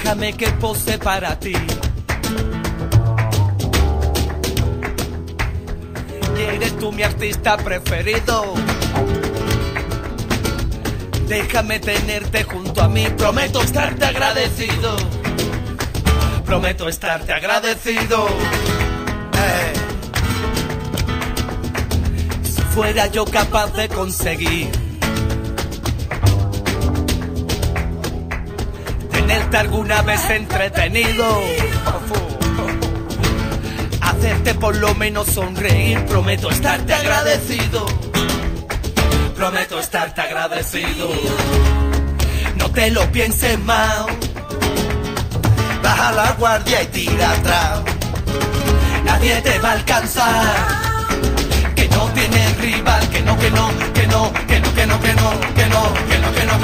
Déjame que pose para ti. Eres tú mi artista preferido. Déjame tenerte junto a mí. Prometo estarte agradecido. Prometo estarte agradecido. Si fuera yo capaz de conseguir tenerte alguna vez entretenido, hacerte por lo menos sonreír, prometo estarte agradecido. Prometo estarte agradecido. No te lo pienses más. Baja la guardia y tira atrás. Nadie te va a alcanzar. Que no tienes rival. Que no, que no, que no, que no, que no, que no, que no, que no, que no,